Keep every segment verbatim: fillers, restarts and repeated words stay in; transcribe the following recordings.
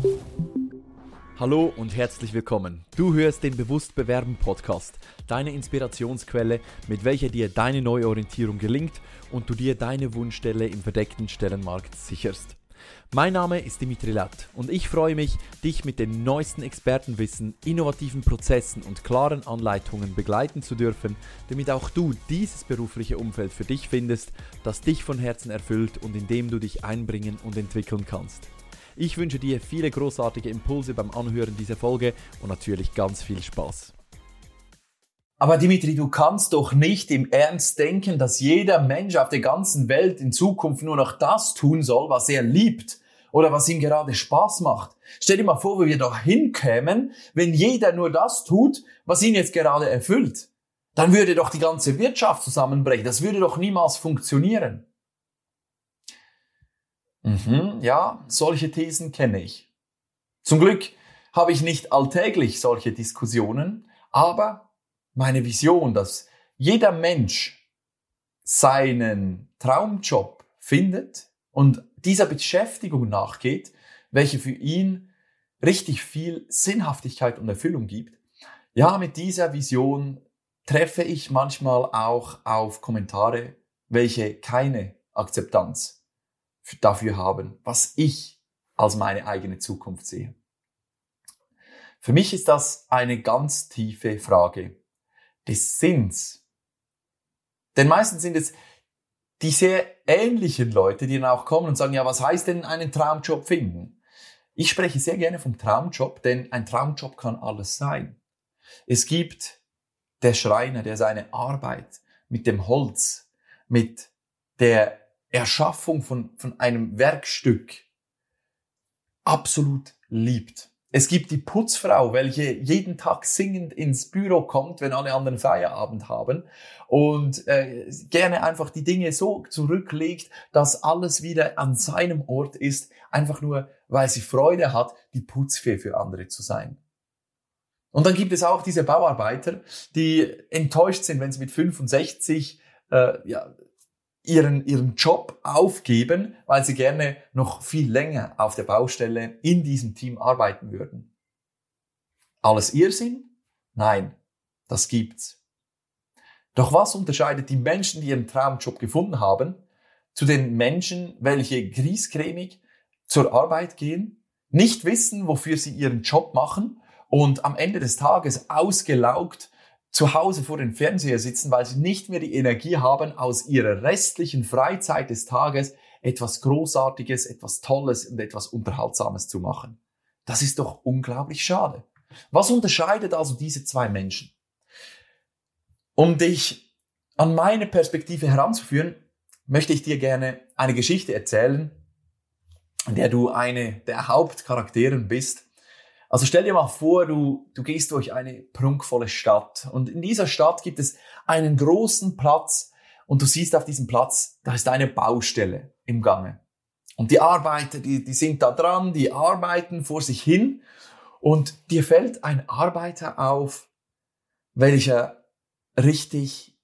Hallo und herzlich willkommen. Du hörst den Bewusst Bewerben Podcast, deine Inspirationsquelle, mit welcher dir deine Neuorientierung gelingt und du dir deine Wunschstelle im verdeckten Stellenmarkt sicherst. Mein Name ist Dimitri Latt und ich freue mich, dich mit dem neuesten Expertenwissen, innovativen Prozessen und klaren Anleitungen begleiten zu dürfen, damit auch du dieses berufliche Umfeld für dich findest, das dich von Herzen erfüllt und in dem du dich einbringen und entwickeln kannst. Ich wünsche dir viele großartige Impulse beim Anhören dieser Folge und natürlich ganz viel Spaß. Aber Dimitri, du kannst doch nicht im Ernst denken, dass jeder Mensch auf der ganzen Welt in Zukunft nur noch das tun soll, was er liebt oder was ihm gerade Spaß macht. Stell dir mal vor, wo wir doch hinkämen, wenn jeder nur das tut, was ihn jetzt gerade erfüllt. Dann würde doch die ganze Wirtschaft zusammenbrechen. Das würde doch niemals funktionieren. Mhm, ja, solche Thesen kenne ich. Zum Glück habe ich nicht alltäglich solche Diskussionen, aber meine Vision, dass jeder Mensch seinen Traumjob findet und dieser Beschäftigung nachgeht, welche für ihn richtig viel Sinnhaftigkeit und Erfüllung gibt, ja, mit dieser Vision treffe ich manchmal auch auf Kommentare, welche keine Akzeptanz dafür haben, was ich als meine eigene Zukunft sehe. Für mich ist das eine ganz tiefe Frage des Sinns. Denn meistens sind es die sehr ähnlichen Leute, die dann auch kommen und sagen, ja, was heißt denn einen Traumjob finden? Ich spreche sehr gerne vom Traumjob, denn ein Traumjob kann alles sein. Es gibt der Schreiner, der seine Arbeit mit dem Holz, mit der Erschaffung von, von einem Werkstück absolut liebt. Es gibt die Putzfrau, welche jeden Tag singend ins Büro kommt, wenn alle anderen Feierabend haben und äh, gerne einfach die Dinge so zurücklegt, dass alles wieder an seinem Ort ist, einfach nur, weil sie Freude hat, die Putzfee für andere zu sein. Und dann gibt es auch diese Bauarbeiter, die enttäuscht sind, wenn sie mit fünfundsechzig äh, ja, ihren, ihren Job aufgeben, weil sie gerne noch viel länger auf der Baustelle in diesem Team arbeiten würden. Alles Irrsinn? Nein, das gibt's. Doch was unterscheidet die Menschen, die ihren Traumjob gefunden haben, zu den Menschen, welche griesgrämig zur Arbeit gehen, nicht wissen, wofür sie ihren Job machen und am Ende des Tages ausgelaugt zu Hause vor dem Fernseher sitzen, weil sie nicht mehr die Energie haben, aus ihrer restlichen Freizeit des Tages etwas Großartiges, etwas Tolles und etwas Unterhaltsames zu machen. Das ist doch unglaublich schade. Was unterscheidet also diese zwei Menschen? Um dich an meine Perspektive heranzuführen, möchte ich dir gerne eine Geschichte erzählen, in der du eine der Hauptcharakteren bist. Also stell dir mal vor, du, du gehst durch eine prunkvolle Stadt und in dieser Stadt gibt es einen großen Platz und du siehst auf diesem Platz, da ist eine Baustelle im Gange. Und die Arbeiter, die, die sind da dran, die arbeiten vor sich hin und dir fällt ein Arbeiter auf, welcher richtig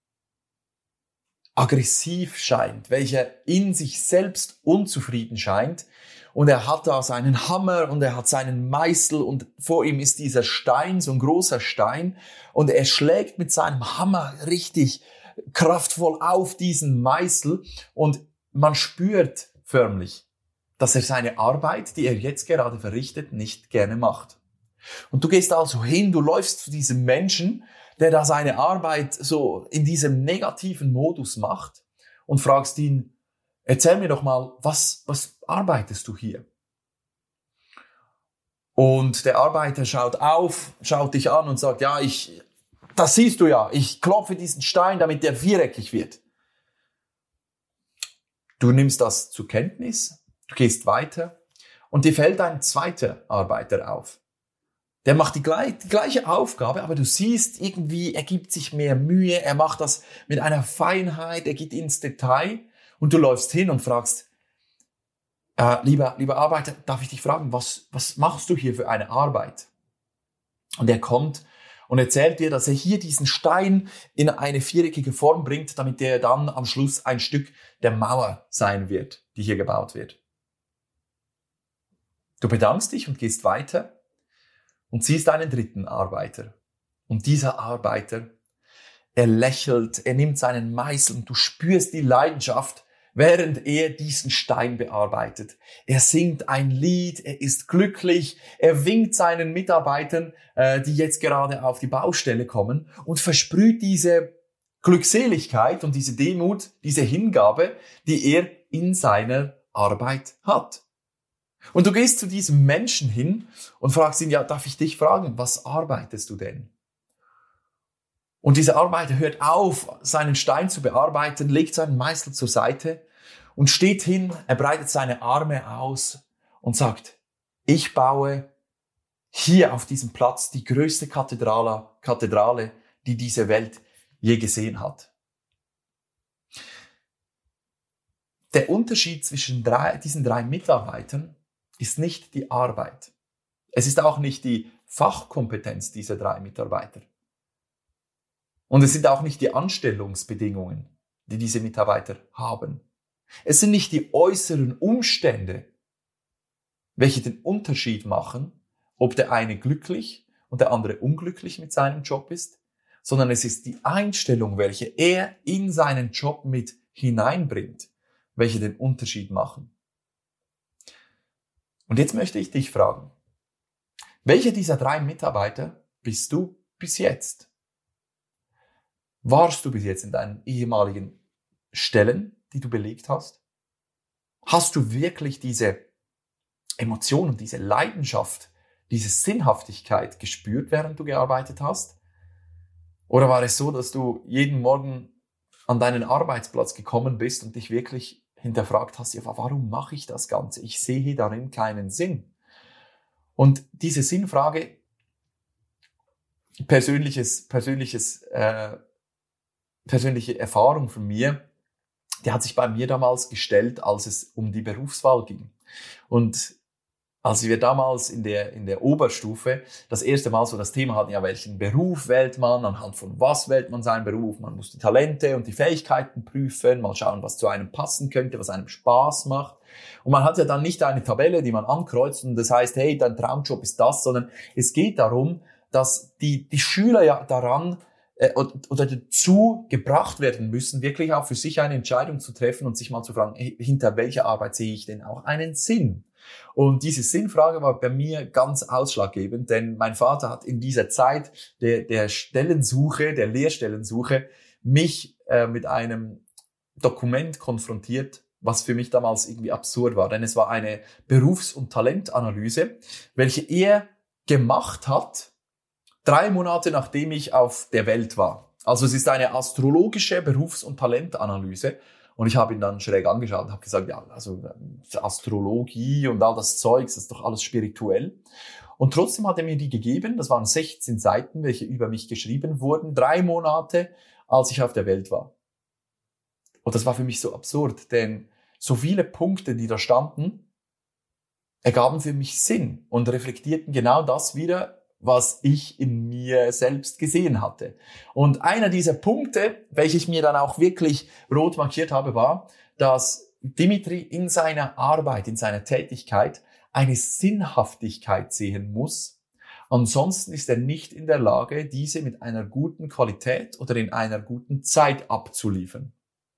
aggressiv scheint, welcher in sich selbst unzufrieden scheint. Und er hat da seinen Hammer und er hat seinen Meißel und vor ihm ist dieser Stein, so ein großer Stein. Und er schlägt mit seinem Hammer richtig kraftvoll auf diesen Meißel. Und man spürt förmlich, dass er seine Arbeit, die er jetzt gerade verrichtet, nicht gerne macht. Und du gehst also hin, du läufst zu diesem Menschen, der da seine Arbeit so in diesem negativen Modus macht und fragst ihn, erzähl mir doch mal, was, was arbeitest du hier? Und der Arbeiter schaut auf, schaut dich an und sagt, ja, ich, das siehst du ja, ich klopfe diesen Stein, damit der viereckig wird. Du nimmst das zur Kenntnis, du gehst weiter und dir fällt ein zweiter Arbeiter auf. Der macht die, gleich, die gleiche Aufgabe, aber du siehst irgendwie, er gibt sich mehr Mühe, er macht das mit einer Feinheit, er geht ins Detail. Und du läufst hin und fragst, äh, lieber, lieber Arbeiter, darf ich dich fragen, was, was machst du hier für eine Arbeit? Und er kommt und erzählt dir, dass er hier diesen Stein in eine viereckige Form bringt, damit der dann am Schluss ein Stück der Mauer sein wird, die hier gebaut wird. Du bedankst dich und gehst weiter und siehst einen dritten Arbeiter. Und dieser Arbeiter, er lächelt, er nimmt seinen Meißel und du spürst die Leidenschaft, während er diesen Stein bearbeitet. Er singt ein Lied, er ist glücklich, er winkt seinen Mitarbeitern, äh, die jetzt gerade auf die Baustelle kommen und versprüht diese Glückseligkeit und diese Demut, diese Hingabe, die er in seiner Arbeit hat. Und du gehst zu diesem Menschen hin und fragst ihn, ja, darf ich dich fragen, was arbeitest du denn? Und dieser Arbeiter hört auf, seinen Stein zu bearbeiten, legt seinen Meißel zur Seite und steht hin, er breitet seine Arme aus und sagt, ich baue hier auf diesem Platz die größte Kathedrale, Kathedrale, die diese Welt je gesehen hat. Der Unterschied zwischen drei, diesen drei Mitarbeitern ist nicht die Arbeit. Es ist auch nicht die Fachkompetenz dieser drei Mitarbeiter. Und es sind auch nicht die Anstellungsbedingungen, die diese Mitarbeiter haben. Es sind nicht die äußeren Umstände, welche den Unterschied machen, ob der eine glücklich und der andere unglücklich mit seinem Job ist, sondern es ist die Einstellung, welche er in seinen Job mit hineinbringt, welche den Unterschied machen. Und jetzt möchte ich dich fragen, welcher dieser drei Mitarbeiter bist du bis jetzt? Warst du bis jetzt in deinen ehemaligen Stellen, die du belegt hast? Hast du wirklich diese Emotionen, diese Leidenschaft, diese Sinnhaftigkeit gespürt, während du gearbeitet hast? Oder war es so, dass du jeden Morgen an deinen Arbeitsplatz gekommen bist und dich wirklich hinterfragt hast, ja, warum mache ich das Ganze? Ich sehe darin keinen Sinn. Und diese Sinnfrage, persönliches, persönliches, äh, persönliche Erfahrung von mir, die hat sich bei mir damals gestellt, als es um die Berufswahl ging. Und als wir damals in der, in der Oberstufe das erste Mal so das Thema hatten, ja, welchen Beruf wählt man, anhand von was wählt man seinen Beruf, man muss die Talente und die Fähigkeiten prüfen, mal schauen, was zu einem passen könnte, was einem Spaß macht. Und man hat ja dann nicht eine Tabelle, die man ankreuzt und das heißt, hey, dein Traumjob ist das, sondern es geht darum, dass die, die Schüler ja daran oder dazu gebracht werden müssen, wirklich auch für sich eine Entscheidung zu treffen und sich mal zu fragen, hey, hinter welcher Arbeit sehe ich denn auch einen Sinn? Und diese Sinnfrage war bei mir ganz ausschlaggebend, denn mein Vater hat in dieser Zeit der, der Stellensuche, der Lehrstellensuche, mich äh, mit einem Dokument konfrontiert, was für mich damals irgendwie absurd war, denn es war eine Berufs- und Talentanalyse, welche er gemacht hat, drei Monate nachdem ich auf der Welt war. Also es ist eine astrologische Berufs- und Talentanalyse. Und ich habe ihn dann schräg angeschaut und habe gesagt, ja, also Astrologie und all das Zeug, das ist doch alles spirituell. Und trotzdem hat er mir die gegeben. Das waren sechzehn Seiten, welche über mich geschrieben wurden. Drei Monate, als ich auf der Welt war. Und das war für mich so absurd, denn so viele Punkte, die da standen, ergaben für mich Sinn und reflektierten genau das wieder, was ich in mir selbst gesehen hatte. Und einer dieser Punkte, welche ich mir dann auch wirklich rot markiert habe, war, dass Dimitri in seiner Arbeit, in seiner Tätigkeit eine Sinnhaftigkeit sehen muss. Ansonsten ist er nicht in der Lage, diese mit einer guten Qualität oder in einer guten Zeit abzuliefern.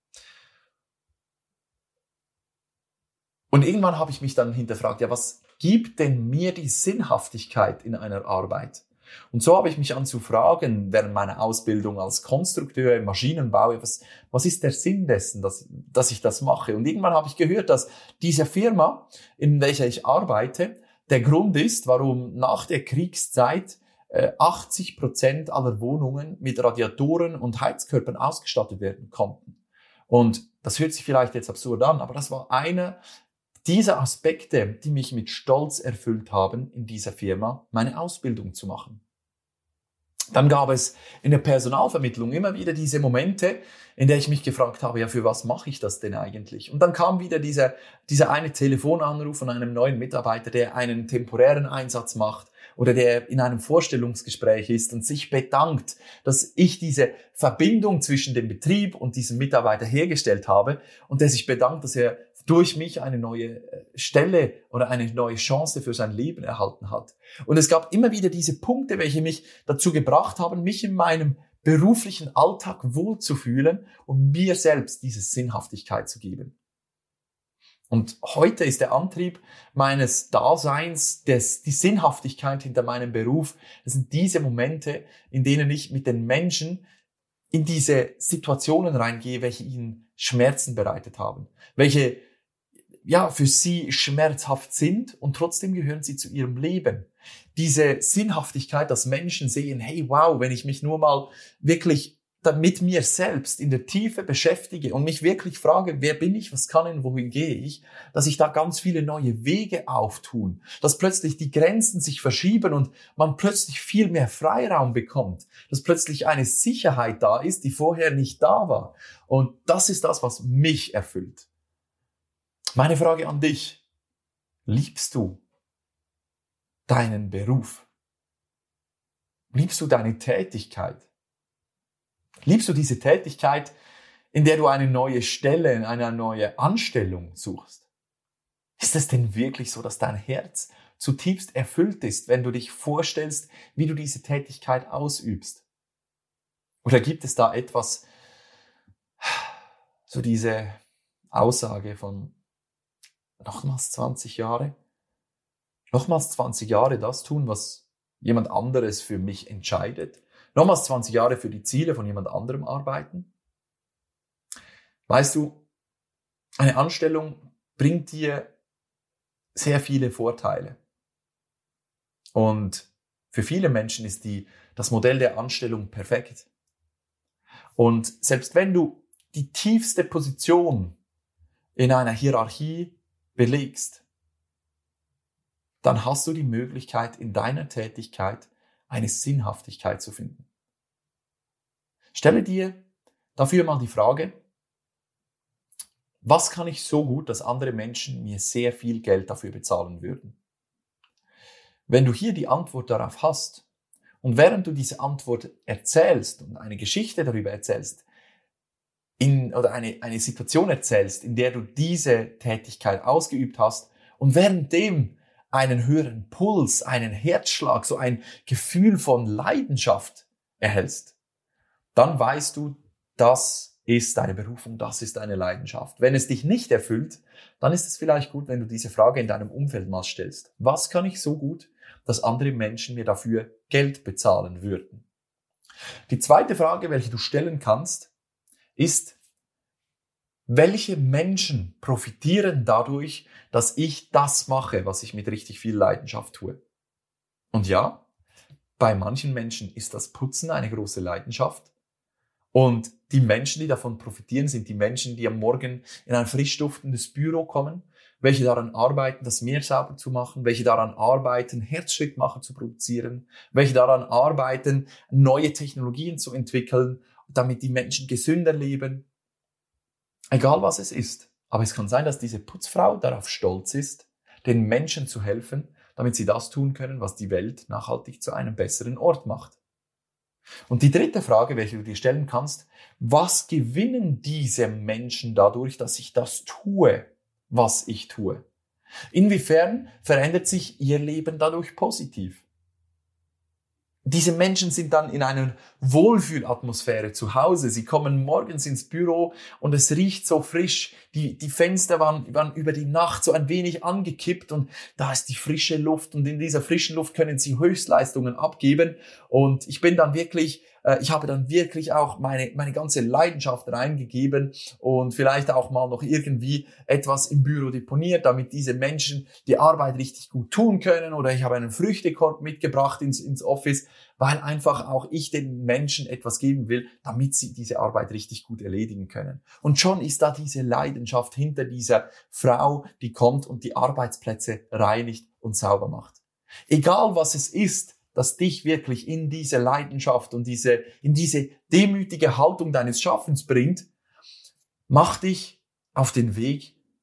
Und irgendwann habe ich mich dann hinterfragt, ja, was gibt denn mir die Sinnhaftigkeit in einer Arbeit? Und so habe ich mich an zu fragen, während meiner Ausbildung als Konstrukteur im Maschinenbau, was, was ist der Sinn dessen, dass, dass ich das mache? Und irgendwann habe ich gehört, dass diese Firma, in welcher ich arbeite, der Grund ist, warum nach der Kriegszeit äh, achtzig Prozent aller Wohnungen mit Radiatoren und Heizkörpern ausgestattet werden konnten. Und das hört sich vielleicht jetzt absurd an, aber das war einer diese Aspekte, die mich mit Stolz erfüllt haben, in dieser Firma meine Ausbildung zu machen. Dann gab es in der Personalvermittlung immer wieder diese Momente, in der ich mich gefragt habe, ja, für was mache ich das denn eigentlich? Und dann kam wieder dieser, dieser eine Telefonanruf von einem neuen Mitarbeiter, der einen temporären Einsatz macht oder der in einem Vorstellungsgespräch ist und sich bedankt, dass ich diese Verbindung zwischen dem Betrieb und diesem Mitarbeiter hergestellt habe und der sich bedankt, dass er durch mich eine neue Stelle oder eine neue Chance für sein Leben erhalten hat. Und es gab immer wieder diese Punkte, welche mich dazu gebracht haben, mich in meinem beruflichen Alltag wohlzufühlen und mir selbst diese Sinnhaftigkeit zu geben. Und heute ist der Antrieb meines Daseins, des, die Sinnhaftigkeit hinter meinem Beruf, das sind diese Momente, in denen ich mit den Menschen in diese Situationen reingehe, welche ihnen Schmerzen bereitet haben, welche ja für sie schmerzhaft sind und trotzdem gehören sie zu ihrem Leben. Diese Sinnhaftigkeit, dass Menschen sehen, hey, wow, wenn ich mich nur mal wirklich mit mir selbst in der Tiefe beschäftige und mich wirklich frage, wer bin ich, was kann ich, wohin gehe ich, dass sich da ganz viele neue Wege auftun, dass plötzlich die Grenzen sich verschieben und man plötzlich viel mehr Freiraum bekommt, dass plötzlich eine Sicherheit da ist, die vorher nicht da war. Und das ist das, was mich erfüllt. Meine Frage an dich: Liebst du deinen Beruf? Liebst du deine Tätigkeit? Liebst du diese Tätigkeit, in der du eine neue Stelle, eine neue Anstellung suchst? Ist es denn wirklich so, dass dein Herz zutiefst erfüllt ist, wenn du dich vorstellst, wie du diese Tätigkeit ausübst? Oder gibt es da etwas, so diese Aussage von nochmals zwanzig Jahre? Nochmals zwanzig Jahre das tun, was jemand anderes für mich entscheidet? Nochmals zwanzig Jahre für die Ziele von jemand anderem arbeiten? Weißt du, eine Anstellung bringt dir sehr viele Vorteile. Und für viele Menschen ist die, das Modell der Anstellung perfekt. Und selbst wenn du die tiefste Position in einer Hierarchie belegst, dann hast du die Möglichkeit, in deiner Tätigkeit eine Sinnhaftigkeit zu finden. Stelle dir dafür mal die Frage: Was kann ich so gut, dass andere Menschen mir sehr viel Geld dafür bezahlen würden? Wenn du hier die Antwort darauf hast und während du diese Antwort erzählst und eine Geschichte darüber erzählst, in, oder eine, eine Situation erzählst, in der du diese Tätigkeit ausgeübt hast und währenddem einen höheren Puls, einen Herzschlag, so ein Gefühl von Leidenschaft erhältst, dann weißt du, das ist deine Berufung, das ist deine Leidenschaft. Wenn es dich nicht erfüllt, dann ist es vielleicht gut, wenn du diese Frage in deinem Umfeld mal stellst. Was kann ich so gut, dass andere Menschen mir dafür Geld bezahlen würden? Die zweite Frage, welche du stellen kannst, ist: Welche Menschen profitieren dadurch, dass ich das mache, was ich mit richtig viel Leidenschaft tue? Und ja, bei manchen Menschen ist das Putzen eine große Leidenschaft. Und die Menschen, die davon profitieren, sind die Menschen, die am Morgen in ein frisch duftendes Büro kommen, welche daran arbeiten, das Meer sauber zu machen, welche daran arbeiten, Herzschrittmacher zu produzieren, welche daran arbeiten, neue Technologien zu entwickeln, damit die Menschen gesünder leben. Egal was es ist. Aber es kann sein, dass diese Putzfrau darauf stolz ist, den Menschen zu helfen, damit sie das tun können, was die Welt nachhaltig zu einem besseren Ort macht. Und die dritte Frage, welche du dir stellen kannst: Was gewinnen diese Menschen dadurch, dass ich das tue, was ich tue? Inwiefern verändert sich ihr Leben dadurch positiv? Diese Menschen sind dann in einer Wohlfühlatmosphäre zu Hause. Sie kommen morgens ins Büro und es riecht so frisch. Die, die Fenster waren, waren über die Nacht so ein wenig angekippt und da ist die frische Luft und in dieser frischen Luft können sie Höchstleistungen abgeben. Und ich bin dann wirklich, äh, ich habe dann wirklich auch meine, meine ganze Leidenschaft reingegeben und vielleicht auch mal noch irgendwie etwas im Büro deponiert, damit diese Menschen die Arbeit richtig gut tun können. Oder ich habe einen Früchtekorb mitgebracht ins, ins Office, weil einfach auch ich den Menschen etwas geben will, damit sie diese Arbeit richtig gut erledigen können. Und schon ist da diese Leidenschaft hinter dieser Frau, die kommt und die Arbeitsplätze reinigt und sauber macht. Egal was es ist, das dich wirklich in diese Leidenschaft und diese, in diese demütige Haltung deines Schaffens bringt, mach dich auf den Weg,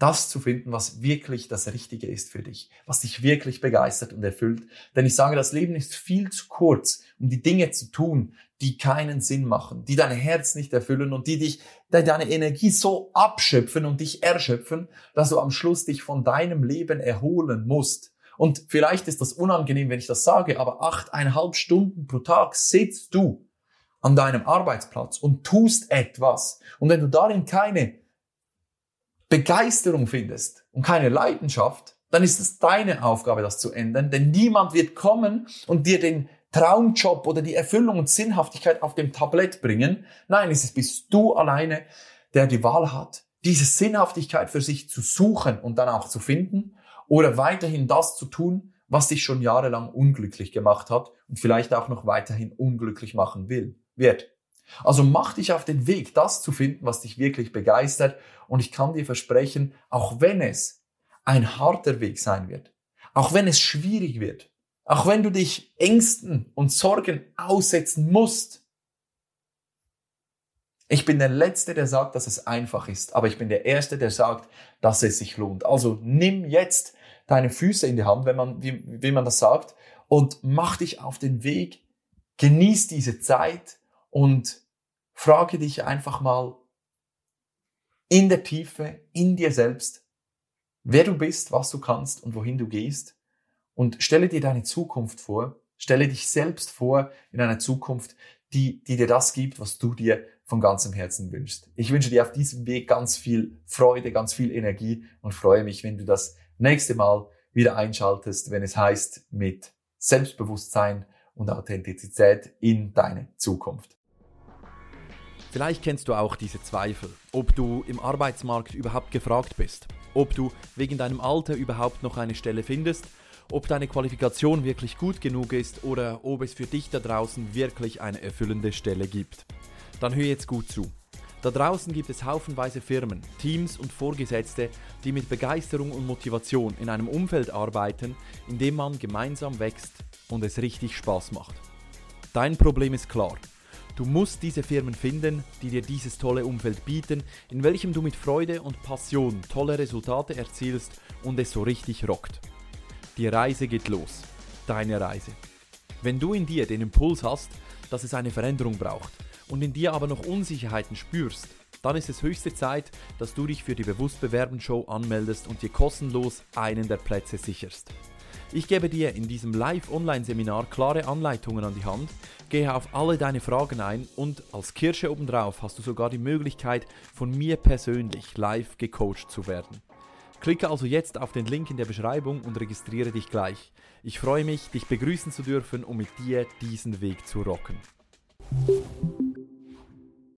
das zu finden, was wirklich das Richtige ist für dich, was dich wirklich begeistert und erfüllt. Denn ich sage, das Leben ist viel zu kurz, um die Dinge zu tun, die keinen Sinn machen, die dein Herz nicht erfüllen und die dich, die deine Energie so abschöpfen und dich erschöpfen, dass du am Schluss dich von deinem Leben erholen musst. Und vielleicht ist das unangenehm, wenn ich das sage, aber achteinhalb Stunden pro Tag sitzt du an deinem Arbeitsplatz und tust etwas. Und wenn du darin keine Begeisterung findest und keine Leidenschaft, dann ist es deine Aufgabe, das zu ändern, denn niemand wird kommen und dir den Traumjob oder die Erfüllung und Sinnhaftigkeit auf dem Tablett bringen. Nein, es bist du alleine, der die Wahl hat, diese Sinnhaftigkeit für sich zu suchen und dann auch zu finden oder weiterhin das zu tun, was dich schon jahrelang unglücklich gemacht hat und vielleicht auch noch weiterhin unglücklich machen will, wird. Also mach dich auf den Weg, das zu finden, was dich wirklich begeistert. Und ich kann dir versprechen, auch wenn es ein harter Weg sein wird, auch wenn es schwierig wird, auch wenn du dich Ängsten und Sorgen aussetzen musst. Ich bin der Letzte, der sagt, dass es einfach ist, aber ich bin der Erste, der sagt, dass es sich lohnt. Also nimm jetzt deine Füße in die Hand, wenn man, wie, wie man das sagt, und mach dich auf den Weg, genieß diese Zeit und frage dich einfach mal in der Tiefe, in dir selbst, wer du bist, was du kannst und wohin du gehst. Und stelle dir deine Zukunft vor, stelle dich selbst vor in einer Zukunft, die, die dir das gibt, was du dir von ganzem Herzen wünschst. Ich wünsche dir auf diesem Weg ganz viel Freude, ganz viel Energie und freue mich, wenn du das nächste Mal wieder einschaltest, wenn es heißt, mit Selbstbewusstsein und Authentizität in deine Zukunft. Vielleicht kennst du auch diese Zweifel, ob du im Arbeitsmarkt überhaupt gefragt bist, ob du wegen deinem Alter überhaupt noch eine Stelle findest, ob deine Qualifikation wirklich gut genug ist oder ob es für dich da draußen wirklich eine erfüllende Stelle gibt. Dann hör jetzt gut zu. Da draußen gibt es haufenweise Firmen, Teams und Vorgesetzte, die mit Begeisterung und Motivation in einem Umfeld arbeiten, in dem man gemeinsam wächst und es richtig Spaß macht. Dein Problem ist klar. Du musst diese Firmen finden, die dir dieses tolle Umfeld bieten, in welchem du mit Freude und Passion tolle Resultate erzielst und es so richtig rockt. Die Reise geht los. Deine Reise. Wenn du in dir den Impuls hast, dass es eine Veränderung braucht und in dir aber noch Unsicherheiten spürst, dann ist es höchste Zeit, dass du dich für die Bewusst-Bewerben-Show anmeldest und dir kostenlos einen der Plätze sicherst. Ich gebe dir in diesem Live-Online-Seminar klare Anleitungen an die Hand, gehe auf alle deine Fragen ein und als Kirsche obendrauf hast du sogar die Möglichkeit, von mir persönlich live gecoacht zu werden. Klicke also jetzt auf den Link in der Beschreibung und registriere dich gleich. Ich freue mich, dich begrüßen zu dürfen, um mit dir diesen Weg zu rocken.